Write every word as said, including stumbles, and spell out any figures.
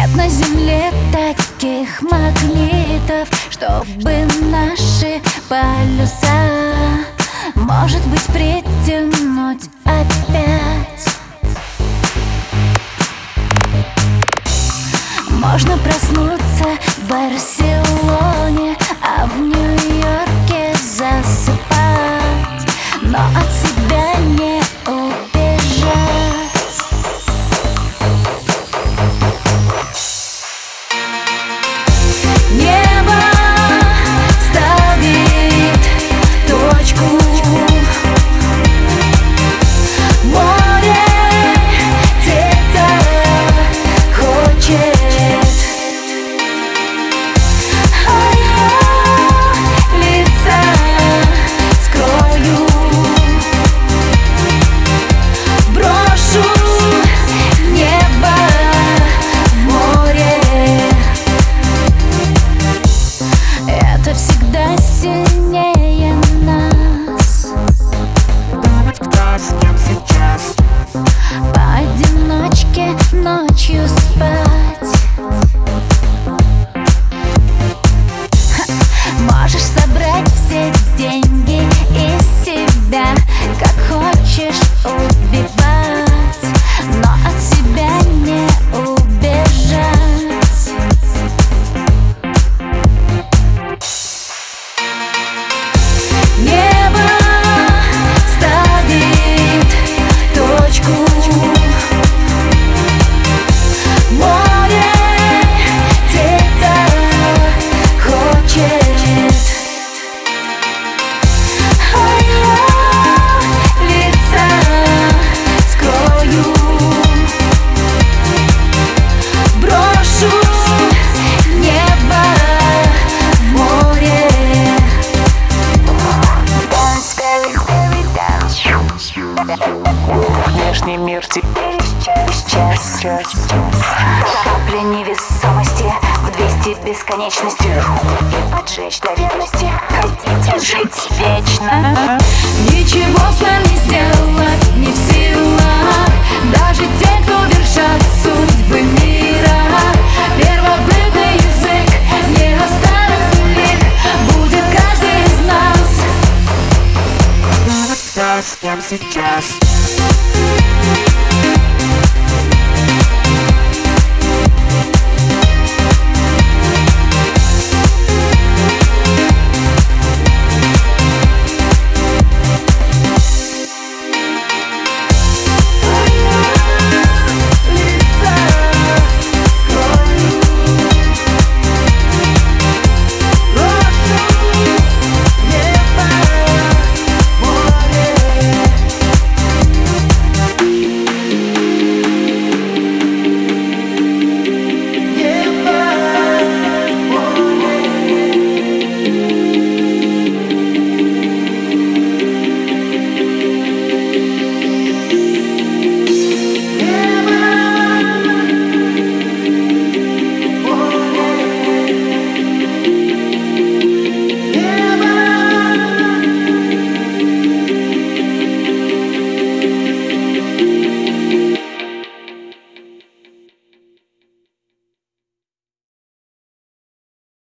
Нет на земле таких магнитов, чтобы наши полюса, может быть, притянуть опять. Можно проснуться в Барселоне, а в Нью-Йорке засыпать, но от себя не убежать. Небо ставит точку, море где-то хочет. Всегда сильнее нас. Кто с кем сейчас? Поодиночке ночью спать. Ха. Можешь собрать все деньги из себя, как хочешь убивать, но от себя не убежать. Небо ставит точку, море где-то хочет, а я лица скрою, брошу небо в море. Внешний мир теперь исчез. Капля невесомости в двести бесконечности, и поджечь до верности, хотите жить вечно. Ничего с нами сделать не в силах даже те, кто вершат судьбы мира. Первобытный язык не оставит улик, будет каждый из нас. Кто с кем сейчас?